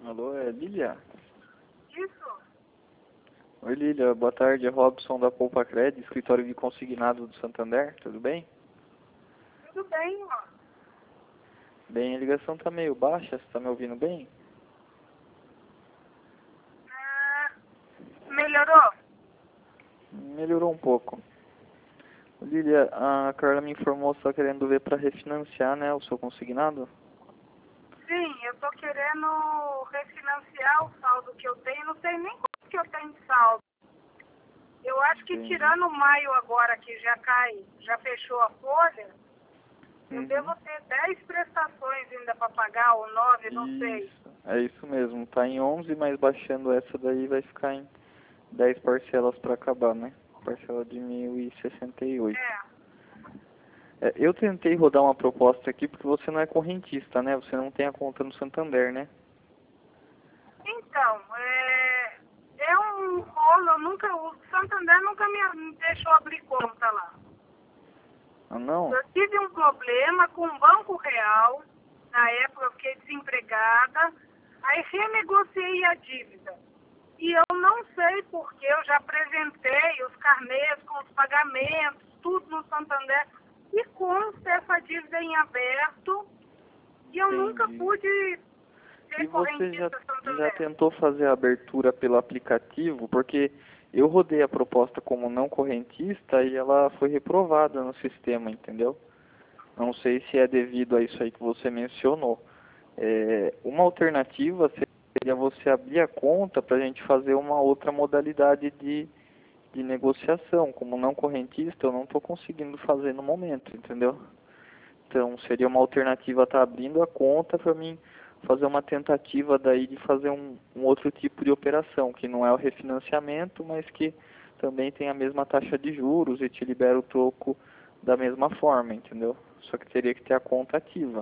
Alô, é Lília? Isso? Oi, Lília. Boa tarde. É Robson da Poupa Cred, escritório de consignado do Santander. Tudo bem? Tudo bem, ó. Bem, a ligação tá meio baixa. Você tá me ouvindo bem? Melhorou? Melhorou um pouco. Lília, a Carla me informou que você tá querendo ver para refinanciar, né, o seu consignado? Sim, eu tô querendo refinanciar o saldo que eu tenho. Não sei nem quanto que eu tenho de saldo. Eu acho que Entendi. tirando maio agora que já fechou a folha, eu devo ter 10 prestações ainda para pagar, ou 9, não sei. Isso, é isso mesmo. Tá em 11, mas baixando essa daí vai ficar em 10 parcelas para acabar, né? Parcela de 1.068. Eu tentei rodar uma proposta aqui porque você não é correntista, né? Você não tem a conta no Santander, né? Então, é um rolo, eu nunca uso. Santander nunca me deixou abrir conta lá. Ah, não? Eu tive um problema com o Banco Real, na época eu fiquei desempregada, aí renegociei a dívida. E eu não sei porque eu já apresentei os carnês com os pagamentos, tudo no Santander, e consta essa dívida em aberto, e eu nunca Entendi. pude E ser você já correntista Santander. tentou fazer a abertura pelo aplicativo? Porque eu rodei a proposta como não correntista e ela foi reprovada no sistema, entendeu? Não sei se é devido a isso aí que você mencionou. Uma alternativa seria você abrir a conta para a gente fazer uma outra modalidade de negociação. Como não correntista, eu não estou conseguindo fazer no momento, entendeu? Então, seria uma alternativa estar abrindo a conta para mim fazer uma tentativa daí de fazer um outro tipo de operação, que não é o refinanciamento, mas que também tem a mesma taxa de juros e te libera o troco da mesma forma, entendeu? Só que teria que ter a conta ativa.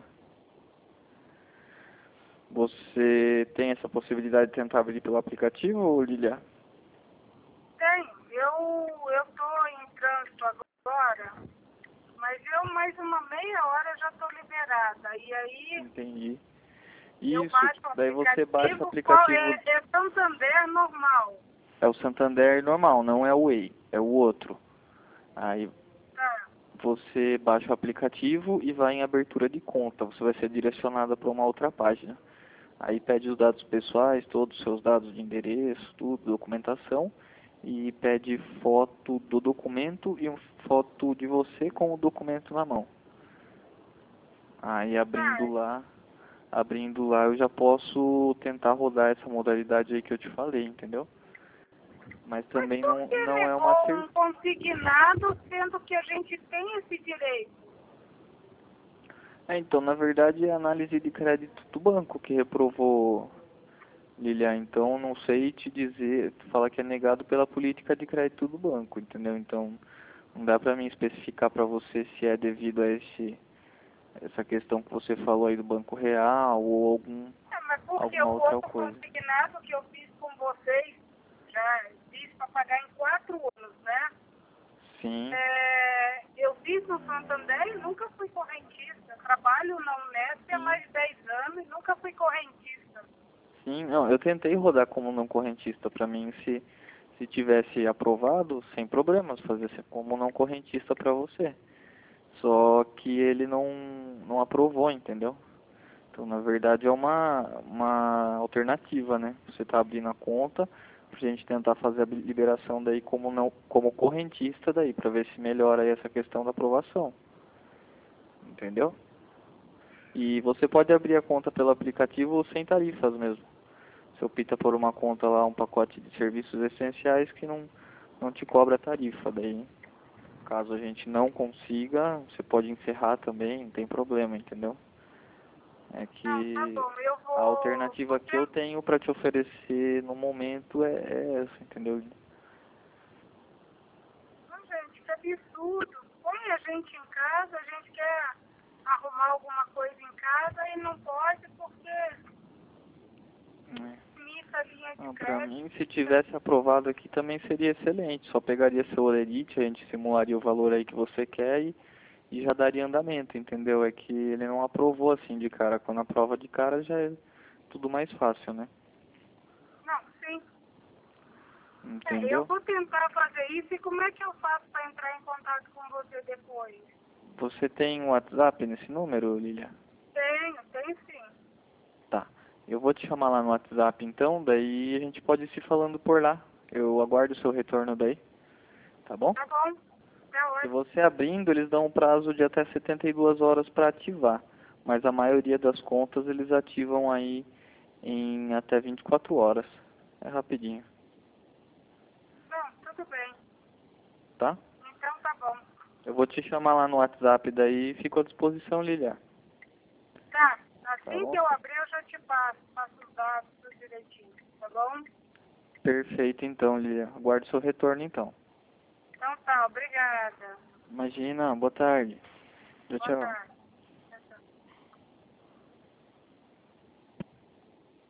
Você tem essa possibilidade de tentar abrir pelo aplicativo, Lilia? Tenho, eu tô em trânsito agora, mas eu mais uma meia hora já tô liberada. E aí Entendi. eu Isso, baixo o daí você baixa o aplicativo, qual aplicativo. é Santander normal. É o Santander normal, não é o Way, é o outro. Aí Tá. você baixa o aplicativo e vai em abertura de conta. Você vai ser direcionada para uma outra página. Aí pede os dados pessoais, todos os seus dados de endereço, tudo, documentação. E pede foto do documento e uma foto de você com o documento na mão. Aí Tá. abrindo lá eu já posso tentar rodar essa modalidade aí que eu te falei, entendeu? Mas Mas também por que não é uma negou certeza. um consignado, sendo que a gente tem esse direito? Então, na verdade, é a análise de crédito do banco que reprovou, Lilia. Então, não sei te dizer, fala que é negado pela política de crédito do banco, entendeu? Então, não dá para mim especificar para você se é devido a essa questão que você falou aí do Banco Real ou Mas porque alguma o outra outro coisa. consignado que eu fiz com vocês, já fiz para pagar em 4 anos, né? Sim, Eu fiz no Santander e nunca fui correntista. Trabalho na Unesp há sim, mais de 10 anos e nunca fui correntista. sim. Não, eu tentei rodar como não correntista para mim, se tivesse aprovado, sem problemas, fazer como não correntista para você. Só que ele não aprovou, entendeu? Então, na verdade, é uma alternativa, né? Você está abrindo a conta pra gente tentar fazer a liberação daí como não como correntista daí, para ver se melhora aí essa questão da aprovação. Entendeu? E você pode abrir a conta pelo aplicativo sem tarifas mesmo. Você opta por uma conta lá, um pacote de serviços essenciais que não te cobra tarifa. Daí, caso a gente não consiga, você pode encerrar também, não tem problema, entendeu? É Não, tá que bom, eu a vou alternativa que eu tenho para te oferecer no momento é essa, entendeu? Não, gente, que absurdo. Põe a gente em casa, a gente quer arrumar alguma coisa em casa e não pode porque É. limita a linha de Não, para mim, crédito. se tivesse aprovado aqui também seria excelente. Só pegaria seu Olerite, a gente simularia o valor aí que você quer e já daria andamento, entendeu? É que ele não aprovou assim de cara. Quando aprova de cara já é tudo mais fácil, né? Não, sim. Eu Entendeu? vou tentar fazer isso e como é que eu faço para entrar em contato com você depois? Você tem um WhatsApp nesse número, Lilia? Tenho sim. Tá. Eu vou te chamar lá no WhatsApp então, daí a gente pode ir se falando por lá. Eu aguardo o seu retorno daí, tá bom? Tá bom, tá Se ótimo. você abrindo, eles dão um prazo de até 72 horas para ativar, mas a maioria das contas eles ativam aí em até 24 horas. É rapidinho, Não, tudo bem. tá? Então tá bom. Eu vou te chamar lá no WhatsApp daí e fico à disposição, Lilia. Tá, Tá assim que bom? eu abrir eu já te passo os dados tudo direitinho, tá bom? Perfeito então, Lilia. Aguardo seu retorno então. Então tá, obrigada. Imagina, boa tarde. Tchau, Boa tchau. tarde.